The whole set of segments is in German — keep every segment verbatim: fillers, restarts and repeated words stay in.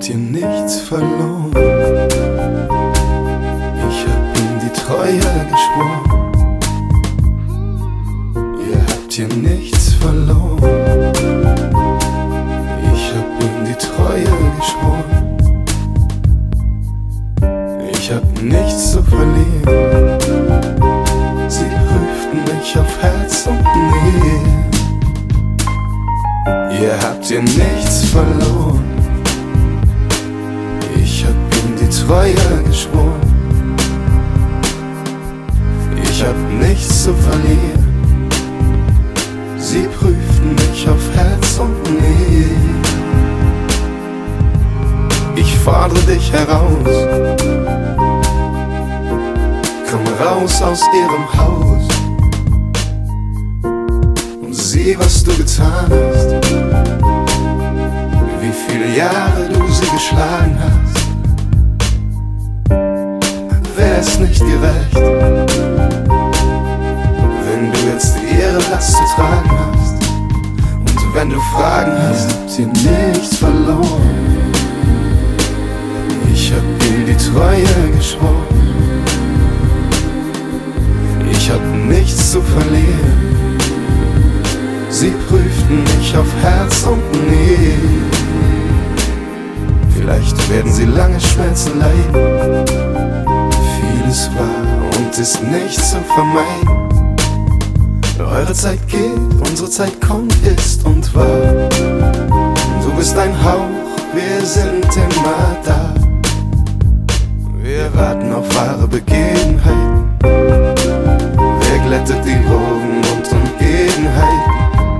ihr nichts verloren. Ich hab ihm die Treue geschworen. Ihr habt hier nichts verloren. Ich hab ihm die Treue geschworen. Ich hab nichts zu verlieren. Sie prüften mich auf Herz und Nähe. Ihr habt hier nichts verloren. Ich hab ihm die Treue geschworen. Ich hab nichts zu verlieren. Sie prüften mich auf Herz und Nähe. Ich fordere dich heraus. Komm raus aus ihrem Haus und sieh, was du getan hast. Wie viele Jahre du sie geschlagen hast. Wär es nicht gerecht, wenn du jetzt ihre Last zu tragen hast? Und wenn du Fragen hast, habt ihr nichts verloren. Ich hab ihm die Treue geschworen. Ich hab nichts zu verlieren. Sie prüften mich auf Herz und Nähe. Vielleicht werden sie lange Schmerzen leiden. Vieles war und ist nicht zu vermeiden. Eure Zeit geht, unsere Zeit kommt, ist und war. Du bist ein Hauch, wir sind immer da. Wir warten auf wahre Begebenheiten. Wer glättet die Wogen und Unebenheiten?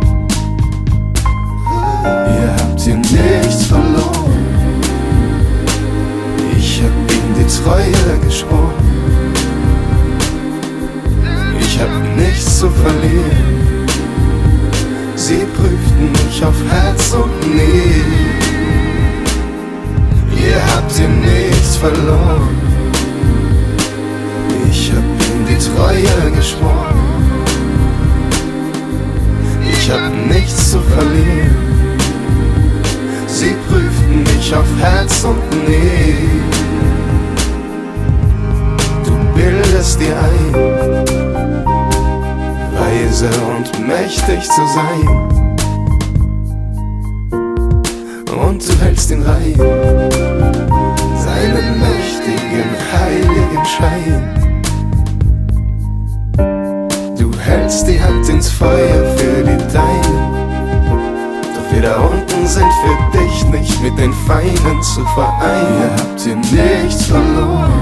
Ihr habt hier nichts verloren. Ich hab ihm die Treue geschworen. Ich hab nichts zu verlieren. Sie prüften mich auf Herz und Nähe. Ihr habt hier nichts verloren. Ich hab ihm die Treue geschworen. Ich hab nichts zu verlieren. Sie prüften mich auf Herz und Nähe. Du bildest dir ein, weise und mächtig zu sein. Und du hältst ihn rein, seinen mächtigen, heiligen Schein. Du hältst die Hand ins Feuer für die Deinen. Doch wir da unten sind für dich nicht mit den Feinden zu vereinen. Ihr habt hier nichts verloren.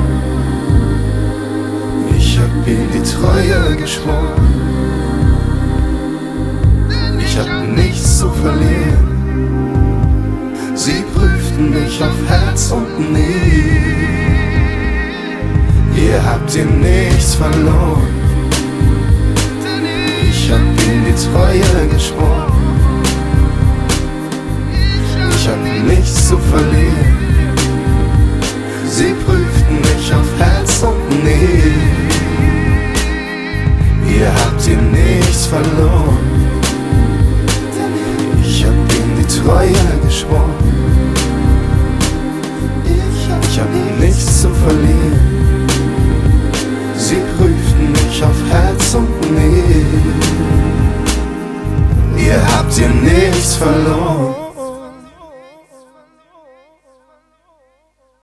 Ich hab ihm die Treue geschworen. Ich hab nichts zu verlieren. Sie prüften mich auf Herz und Nähe. Ihr habt hier nichts verloren. Ich hab ihm die Treue geschworen. Ich hab nichts zu verlieren. Sie prüften mich auf Herz und Nähe. Ihr habt hier nichts verloren. Ich hab ihm die Treue geschworen. Ich hab nichts zu verlieren. Sie prüften mich auf Herz und Nähe. Ihr habt hier nichts verloren.